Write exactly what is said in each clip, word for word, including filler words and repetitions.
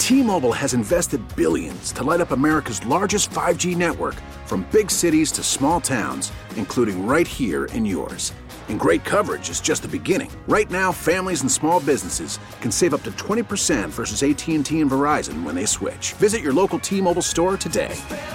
T-Mobile has invested billions to light up America's largest five G network, from big cities to small towns, including right here in yours. And great coverage is just the beginning. Right now, families and small businesses can save up to twenty percent versus A T and T and Verizon when they switch. Visit your local T-Mobile store today.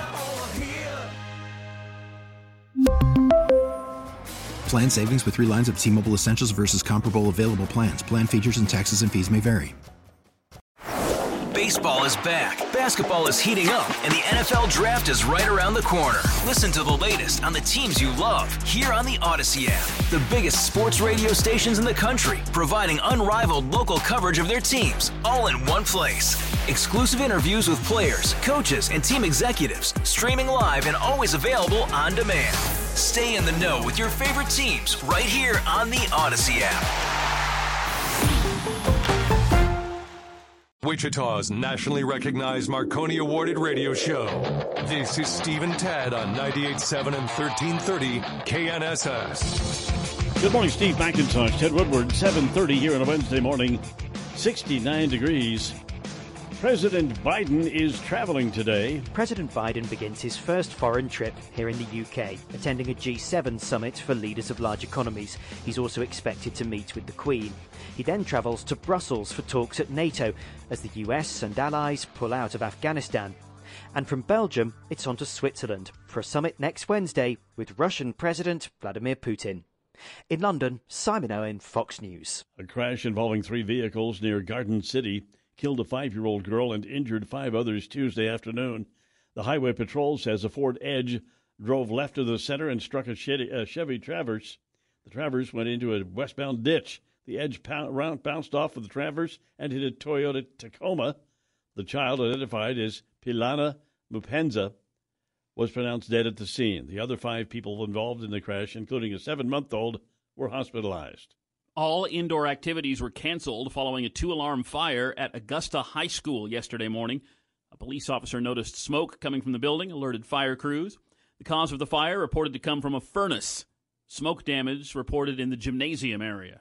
Plan savings with three lines of T-Mobile Essentials versus comparable available plans. Plan features and taxes and fees may vary. Baseball is back, basketball is heating up, and the N F L Draft is right around the corner. Listen to the latest on the teams you love here on the Odyssey app. The biggest sports radio stations in the country, providing unrivaled local coverage of their teams, all in one place. Exclusive interviews with players, coaches, and team executives, streaming live and always available on demand. Stay in the know with your favorite teams right here on the Odyssey app. Wichita's nationally recognized Marconi awarded radio show. This is Steve and Tad on ninety-eight point seven and thirteen thirty K N S S. Good morning, Steve McIntosh, Ted Woodward, seven thirty here on a Wednesday morning, sixty-nine degrees. President Biden is traveling today. President Biden begins his first foreign trip here in the U K, attending a G seven summit for leaders of large economies. He's also expected to meet with the Queen. He then travels to Brussels for talks at NATO as the U S and allies pull out of Afghanistan. And from Belgium, it's on to Switzerland for a summit next Wednesday with Russian President Vladimir Putin. In London, Simon Owen, Fox News. A crash involving three vehicles near Garden City killed a five-year-old girl and injured five others Tuesday afternoon. The Highway Patrol says a Ford Edge drove left of the center and struck a Chevy Traverse. The Traverse went into a westbound ditch. The Edge bounced off of the Traverse and hit a Toyota Tacoma. The child, identified as Pilana Mupenza, was pronounced dead at the scene. The other five people involved in the crash, including a seven-month-old, were hospitalized. All indoor activities were canceled following a two-alarm fire at Augusta High School yesterday morning. A police officer noticed smoke coming from the building, alerted fire crews. The cause of the fire reported to come from a furnace. Smoke damage reported in the gymnasium area.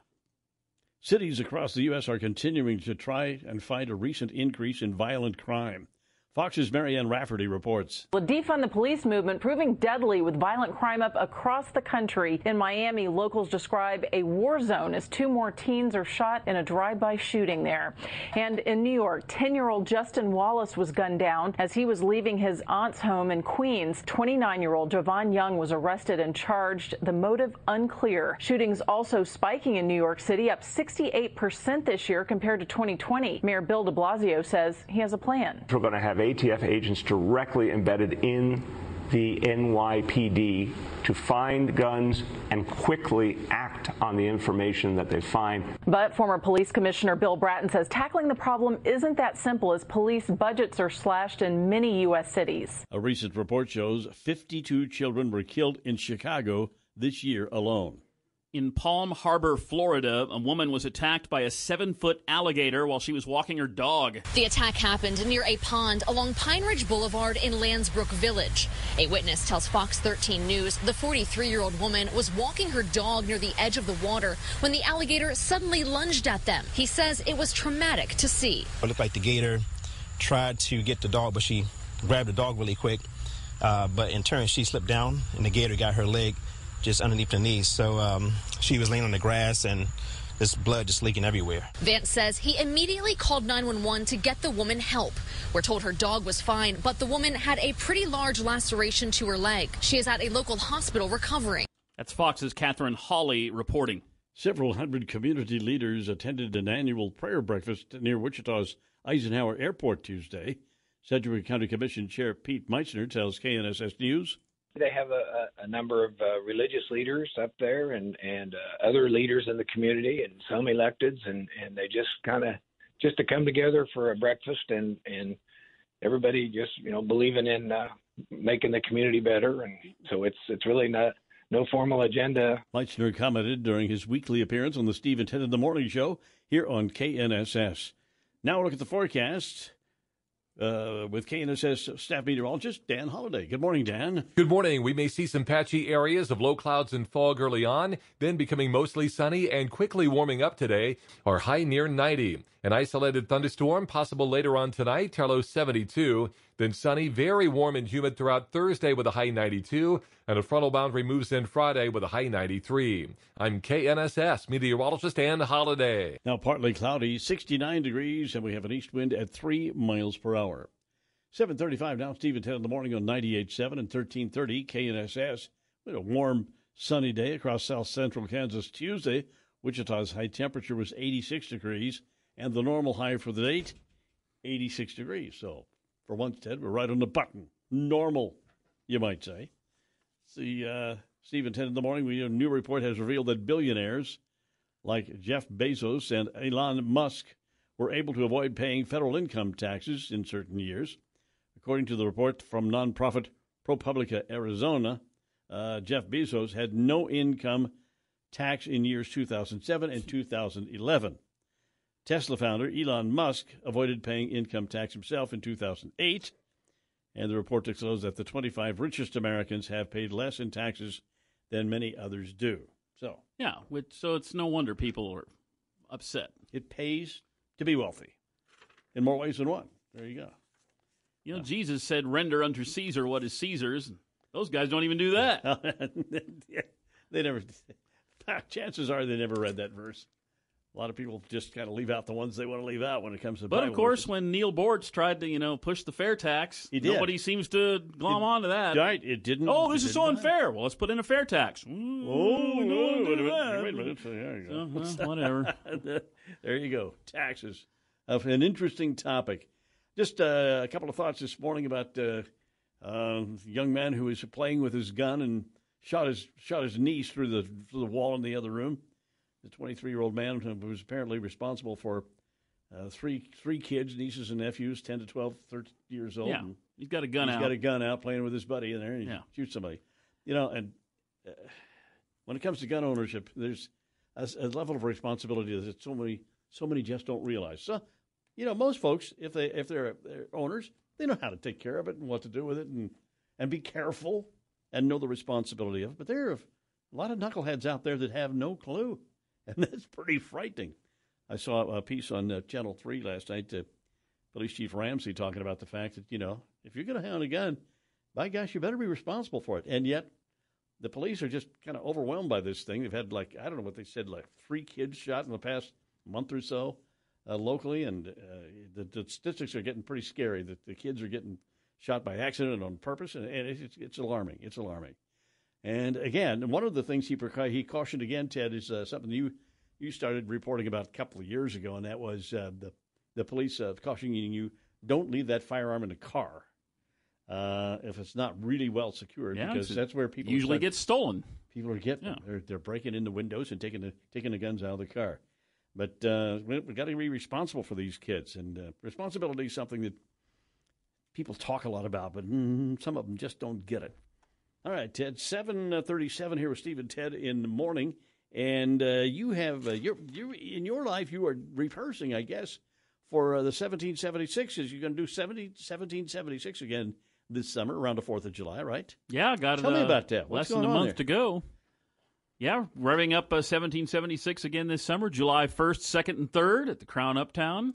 Cities across the U S are continuing to try and fight a recent increase in violent crime. Fox's Marianne Rafferty reports. The defund the police movement proving deadly with violent crime up across the country. In Miami, locals describe a war zone as two more teens are shot in a drive-by shooting there. And in New York, ten-year-old Justin Wallace was gunned down as he was leaving his aunt's home in Queens. twenty-nine-year-old Javon Young was arrested and charged. The motive unclear. Shootings also spiking in New York City, up sixty-eight percent this year compared to twenty twenty. Mayor Bill de Blasio says he has a plan. We're going to have A T F agents directly embedded in the N Y P D to find guns and quickly act on the information that they find. But former police commissioner Bill Bratton says tackling the problem isn't that simple as police budgets are slashed in many U S cities. A recent report shows fifty-two children were killed in Chicago this year alone. In Palm Harbor, Florida, a woman was attacked by a seven-foot alligator while she was walking her dog. The attack happened near a pond along Pine Ridge Boulevard in Landsbrook Village. A witness tells Fox thirteen News the forty-three-year-old woman was walking her dog near the edge of the water when the alligator suddenly lunged at them. He says it was traumatic to see. It looked like the gator tried to get the dog, but she grabbed the dog really quick. Uh, but in turn, she slipped down, and the gator got her leg just underneath the knees. So um, she was laying on the grass and this blood just leaking everywhere. Vance says he immediately called nine one one to get the woman help. We're told her dog was fine, but the woman had a pretty large laceration to her leg. She is at a local hospital recovering. That's Fox's Catherine Hawley reporting. Several hundred community leaders attended an annual prayer breakfast near Wichita's Eisenhower Airport Tuesday. Sedgwick County Commission Chair Pete Meitzner tells K N S S News. They have a, a number of uh, religious leaders up there and, and uh, other leaders in the community and some electeds, and, and they just kind of just to come together for a breakfast and, and everybody just, you know, believing in uh, making the community better. And so it's it's really not no formal agenda. Meitzner commented during his weekly appearance on the Steve and Ted in the Morning Show here on K N S S. Now look at the forecast. uh, with K N S S staff meteorologist Dan Holliday. Good morning, Dan. Good morning. We may see some patchy areas of low clouds and fog early on, then becoming mostly sunny and quickly warming up today. Our high near ninety. An isolated thunderstorm possible later on tonight, our low seventy-two. Then sunny, very warm and humid throughout Thursday with a high ninety-two. And a frontal boundary moves in Friday with a high ninety-three. I'm K N S S meteorologist Dan Holliday. Now partly cloudy, sixty-nine degrees, and we have an east wind at three miles per hour. seven thirty-five now, Steve and Ted in the morning on ninety-eight point seven and thirteen thirty K N S S. We had a warm, sunny day across south central Kansas Tuesday. Wichita's high temperature was eighty-six degrees, and the normal high for the date, eighty-six degrees. So for once, Ted, we're right on the button. Normal, you might say. See, uh, Steve and Ted in the morning, we, a new report has revealed that billionaires like Jeff Bezos and Elon Musk were able to avoid paying federal income taxes in certain years. According to the report from nonprofit ProPublica Arizona, uh, Jeff Bezos had no income tax in years two thousand seven and two thousand eleven. Tesla founder Elon Musk avoided paying income tax himself in two thousand eight, and the report disclosed that the twenty-five richest Americans have paid less in taxes than many others do. So, yeah, which, so it's no wonder people are upset. It pays to be wealthy in more ways than one. There you go. You know, uh, Jesus said, render unto Caesar what is Caesar's. Those guys don't even do that. They never, chances are they never read that verse. A lot of people just kind of leave out the ones they want to leave out when it comes to the But, Bible of course, verses. when Neil Bortz tried to, you know, push the fair tax, he did. Nobody seems to glom it, onto that. Right, it didn't. Oh, this is so unfair. Matter. Well, let's put in a fair tax. Mm, oh, no, wait a minute. that. Wait a minute. So, there you go. Uh-huh, whatever. There you go. Taxes. Uh, an interesting topic. Just uh, a couple of thoughts this morning about uh, uh, a young man who was playing with his gun and shot his shot his niece through the through the wall in the other room. The twenty-three-year-old man who was apparently responsible for uh, three three kids, nieces and nephews, ten to twelve, thirteen years old. Yeah, and he's got a gun he's out. He's got a gun out playing with his buddy in there, and he yeah. shoots somebody. You know, and uh, when it comes to gun ownership, there's a, a level of responsibility that so many so many just don't realize. So, you know, most folks, if they if they're, they're owners, they know how to take care of it and what to do with it, and and be careful and know the responsibility of it. But there are a lot of knuckleheads out there that have no clue. And that's pretty frightening. I saw a piece on uh, Channel three last night, uh, Police Chief Ramsey talking about the fact that, you know, if you're going to own a gun, by gosh, you better be responsible for it. And yet the police are just kind of overwhelmed by this thing. They've had, like, I don't know what they said, like three kids shot in the past month or so uh, locally. And uh, the, the statistics are getting pretty scary, that the kids are getting shot by accident and on purpose. And, and it's, it's alarming. It's alarming. And again, one of the things he he cautioned again, Ted, is uh, something you you started reporting about a couple of years ago, and that was uh, the the police uh, cautioning you, don't leave that firearm in the car uh, if it's not really well secured, yeah, because that's where people usually start, get stolen. People are getting yeah. them. They're they're breaking in the windows and taking the taking the guns out of the car. But uh, we've got to be responsible for these kids, and uh, responsibility is something that people talk a lot about, but mm, some of them just don't get it. All right, Ted, seven thirty-seven here with Steve and Ted in the morning. And uh, you have, uh, you're, you're, in your life, you are rehearsing, I guess, for uh, the seventeen seventy-sixes. You're going to do seventeen seventy-six again this summer around the fourth of July, right? Yeah, got it. Tell uh, me about that. What's less than going a on month there? to go. Yeah, revving up uh, seventeen seventy-six again this summer, July first, second, and third at the Crown Uptown.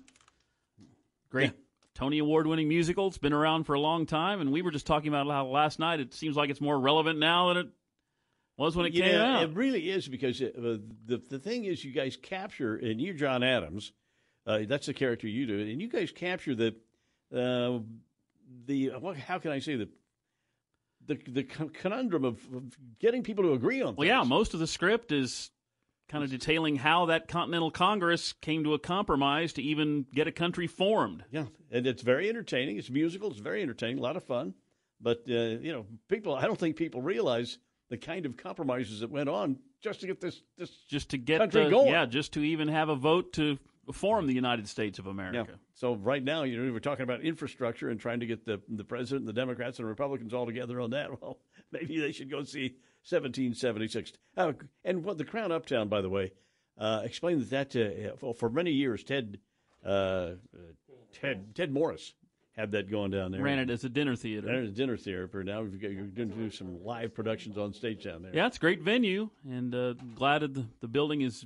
Great. Yeah. Tony Award-winning musical. It's been around for a long time, and we were just talking about how last night it seems like it's more relevant now than it was when it yeah, came out. It really is, because it, uh, the the thing is, you guys capture, and you're John Adams, uh, that's the character you do, and you guys capture the uh, the what, how can I say the the the conundrum of, of getting people to agree on things. Well, yeah, most of the script is kind of detailing how that Continental Congress came to a compromise to even get a country formed. Yeah, and it's very entertaining. It's musical. It's very entertaining. A lot of fun. But, uh, you know, people, I don't think people realize the kind of compromises that went on just to get this, this just to get country the, going. Yeah, just to even have a vote to form the United States of America. Yeah. So right now, you know, we're talking about infrastructure and trying to get the, the president, the Democrats, and the Republicans all together on that. Well, maybe they should go see seventeen seventy-six. Uh, and what the Crown Uptown, by the way, uh, explained that, that uh, for, for many years, Ted, uh, Ted, Ted Morris have that going down there. Ran it as a dinner theater. There's a dinner theater. Now we've got, you're going to do some live productions on stage down there. Yeah, it's a great venue, and uh, glad that the, the building is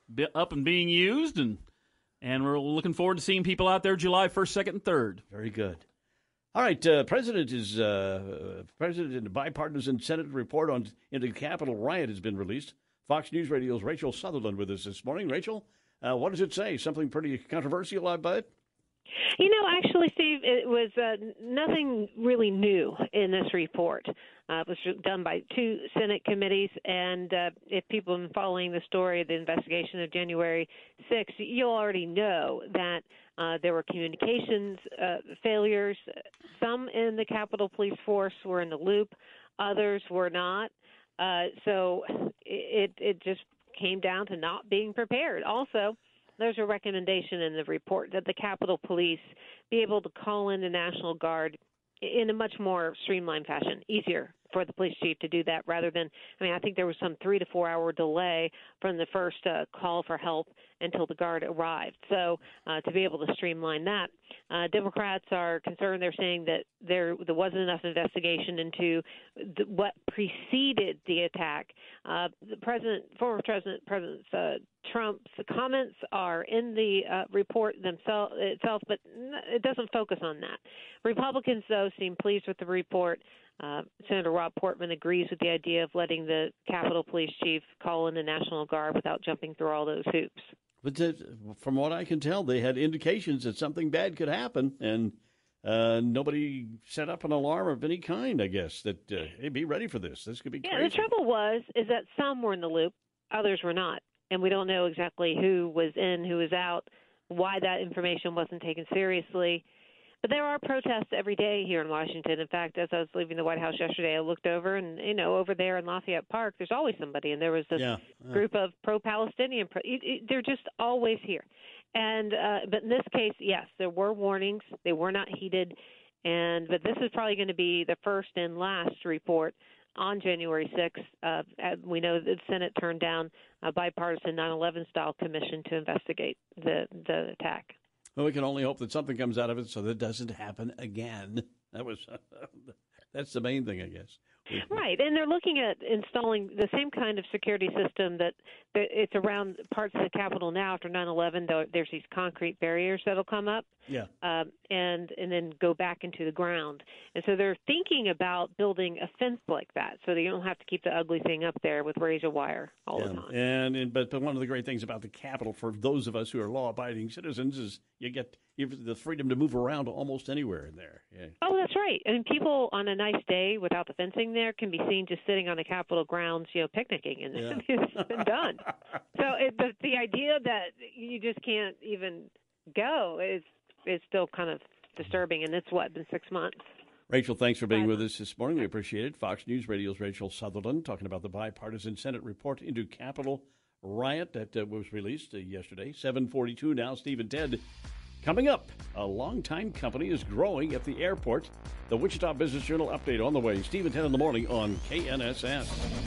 up and being used, and and we're looking forward to seeing people out there July first, second, and third. Very good. All right, uh, President is uh, President in the bipartisan Senate report on into the Capitol riot has been released. Fox News Radio's Rachel Sutherland with us this morning. Rachel, uh, what does it say? Something pretty controversial, I bet? You know, actually, Steve, it was uh, nothing really new in this report. Uh, it was done by two Senate committees, and uh, if people have been following the story of the investigation of January sixth, you'll already know that uh, there were communications uh, failures. Some in the Capitol Police Force were in the loop, others were not. Uh, so it it just came down to not being prepared. Also, there's a recommendation in the report that the Capitol Police be able to call in the National Guard in a much more streamlined fashion, easier for the police chief to do that rather than, I mean, I think there was some three to four hour delay from the first uh, call for help until the Guard arrived. So uh, to be able to streamline that, uh, Democrats are concerned. They're saying that there, there wasn't enough investigation into the, what preceded the attack. Uh, the president, former President, President uh, Trump's comments are in the uh, report themselves itself, but it doesn't focus on that. Republicans, though, seem pleased with the report. Uh, Senator Rob Portman agrees with the idea of letting the Capitol Police Chief call in the National Guard without jumping through all those hoops. But uh, from what I can tell, they had indications that something bad could happen, and uh, nobody set up an alarm of any kind, I guess, that, uh, hey, be ready for this. This could be yeah, crazy. The trouble was is that some were in the loop, others were not, and we don't know exactly who was in, who was out, why that information wasn't taken seriously. But there are protests every day here in Washington. In fact, as I was leaving the White House yesterday, I looked over, and, you know, over there in Lafayette Park, there's always somebody. And there was this yeah, yeah. group of pro-Palestinian. Pro- it, it, they're just always here. And uh, but in this case, yes, there were warnings. They were not heeded. And but this is probably going to be the first and last report on January sixth. Uh, we know that the Senate turned down a bipartisan nine eleven style commission to investigate the, the attack. Well, we can only hope that something comes out of it so that it doesn't happen again. That was that's the main thing, I guess. Right, and they're looking at installing the same kind of security system that, that it's around parts of the Capitol now after nine eleven. There's these concrete barriers that'll come up, yeah, um, and and then go back into the ground. And so they're thinking about building a fence like that, so that you don't have to keep the ugly thing up there with razor wire all yeah. the time. And, and but, but one of the great things about the Capitol for those of us who are law-abiding citizens is you get you have the freedom to move around almost anywhere in there. Yeah. Oh, that's right. I mean, people on a nice day without the fencing there can be seen just sitting on the Capitol grounds, you know, picnicking, and yeah. it's been done. So it, the, the idea that you just can't even go is is still kind of disturbing, and it's, what, been six months. Rachel, thanks for being with us this morning. We appreciate it. Fox News Radio's Rachel Sutherland talking about the bipartisan Senate report into Capitol riot that uh, was released uh, yesterday. seven forty-two now, Steve and Ted. Coming up, a longtime company is growing at the airport. The Wichita Business Journal update on the way. Steve and Ted in the morning on K N S S.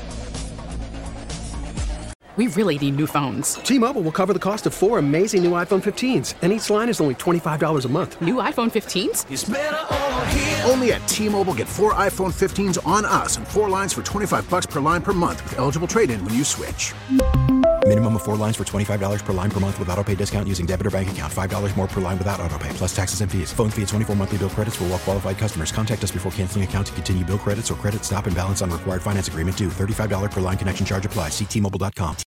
We really need new phones. T-Mobile will cover the cost of four amazing new iPhone fifteens, and each line is only twenty-five dollars a month. New iPhone fifteens? It's better over here. Only at T-Mobile, get four iPhone fifteens on us and four lines for twenty-five dollars per line per month with eligible trade-in when you switch. Minimum of four lines for twenty-five dollars per line per month with autopay discount using debit or bank account. five dollars more per line without autopay, plus taxes and fees. Phone fee at twenty-four monthly bill credits for well-qualified customers. Contact us before canceling account to continue bill credits or credit stop and balance on required finance agreement due. thirty-five dollars per line connection charge applies. See T Mobile dot com.